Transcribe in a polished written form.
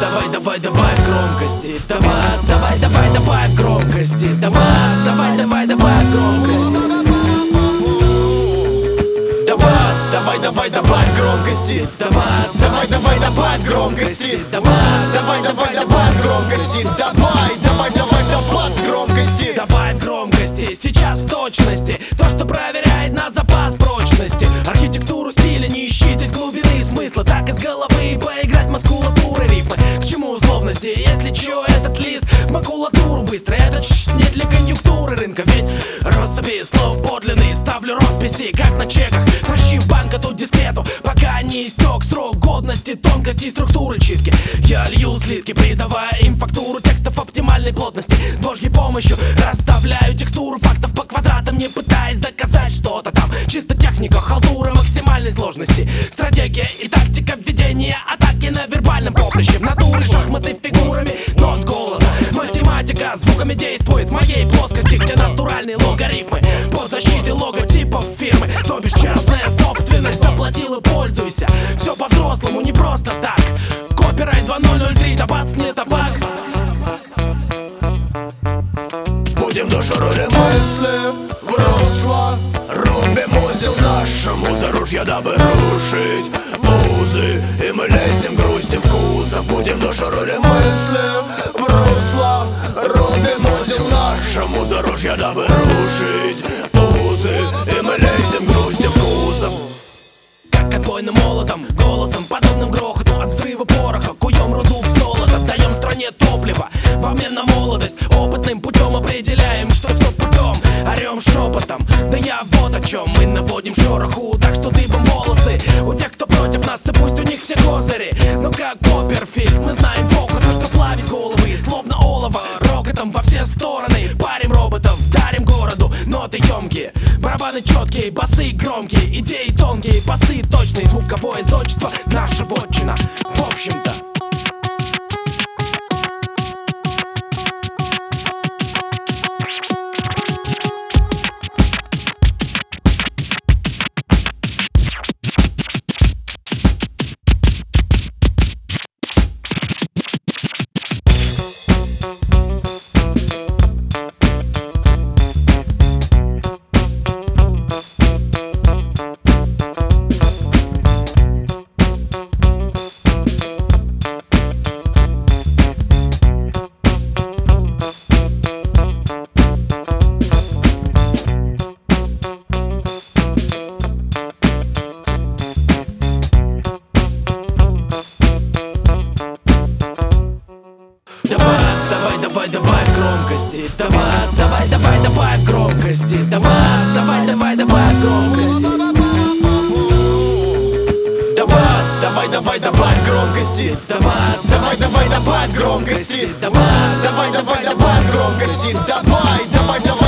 давай, давай, добавь громкости. Давай, давай, давай, добавь громкости. Давай, давай, давай, добавь громкости. Давай, давай, добавь громкости. Давай, давай, давай, добавь громкости. Давай, давай, давай, добавь громкости. Давай, давай, давай, добавь громкости. Добавь громкости, сейчас в точности то, что проверяет на запас прочности. Архитектуру стиля не ищи здесь глубины смысла. Так из головы поиграть мускулатуры рифмы. К чему условности, если чё, этот лист в макулатуру быстро. Это не для конъюнктуры рынка, ведь россыпи слов подлинные. Ставлю росписи, как на чеках. Тащи в банк эту дискету, пока не истек срок годности, тонкости и структуры читки. Я лью слитки, придавая им фактуру текстов оптимальной плотности. С Божьей помощью расставляю текстуру фактов по квадратам, не пытаясь доказать что-то там. Чисто техника, халтура максимальной сложности. Стратегия и тактика введения атаки на вербальном поприще. В натуре шахматы фигурами нот голоса. Математика звуками действует в моей плоскости, где натуральные логарифмы под защитой логотипов фирмы. То бишь частная собственность, заплатил и пользуйся. Все по-взрослому, не просто так. Копирайт 2003, да бац, не табак. Будем душу роли мысли в русло, рубим узел нашему заружья, дабы рушить музы. И мы лезем, грустим в кузов. Будем душу роли мысли в русло, рубим узел нашему заружья, дабы рушить музы. И мы лезем, грустим в кузов. Как отбойным молотом, голосом, подобным грохоту от взрыва пороха. Куем руду в золото, даем стране топливо в обмен на молодость. Опытным путем определяем, что все путем. Орем шепотом, да я вот о чем. Мы наводим шороху, так что дыбом волосы у тех, кто против нас, и пусть у них все козыри. Но как Копперфильд, мы знаем фокусы, что плавить головы, словно олово. Рокотом во все стороны, парим роботов, дарим городу ноты емкие. Барабаны четкие, басы громкие, идеи тонкие, басы точные. Звуковое зодчество, наша вотчина, в общем-то. Давай, давай, добавь громкости. Давай, давай, давай, добавь громкости. Давай, давай, давай, добавь громкости. Давай, давай, добавь громкости. Давай, давай, давай, добавь громкости. Давай, давай, давай, добавь громкости. Давай, давай, давай.